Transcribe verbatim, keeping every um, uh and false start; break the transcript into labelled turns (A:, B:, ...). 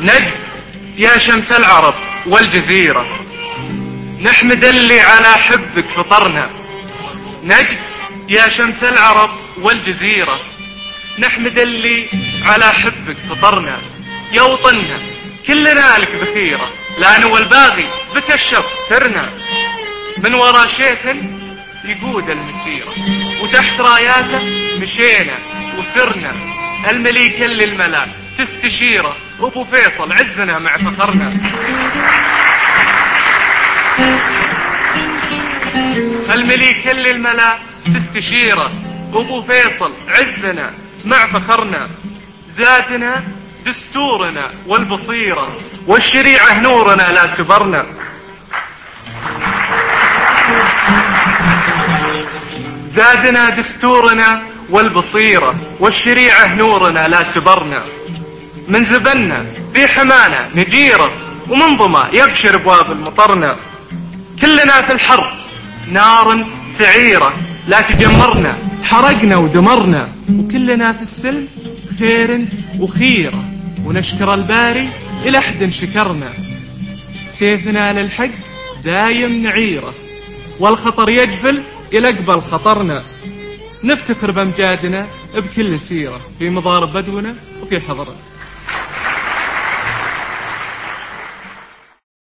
A: نجد يا شمس العرب والجزيرة، نحمد اللي على حبك فطرنا. نجد يا شمس العرب والجزيرة، نحمد اللي على حبك فطرنا. يا وطننا كلنا لك ذخيرة، لا نوى الباغي بك الشف ترنا. من ورا شيخ يقود المسيرة، وتحت راياته مشينا وسرنا. المليك اللي الملا تستشيره، ابو فيصل عزنا مع فخرنا. المليك اللي الملا تستشيره، ابو فيصل عزنا مع فخرنا. زادنا دستورنا والبصيرة، والشريعة نورنا لا سبرنا. زادنا دستورنا والبصيرة، والشريعة نورنا لا سبرنا. من زبنا في حمانا نجيرة، ومن ضما يبشر ابواب المطرنا. كلنا في الحرب نار سعيرة، لا تجمرنا حرقنا ودمرنا. وكلنا في السلم خير وخيرة، ونشكر الباري إلى حد شكرنا. سيفنا للحق دايم نعيره، والخطر يجفل إلى قبل خطرنا. نفتخر بأمجادنا بكل سيرة، في مضارب بدونا وفي حضرنا.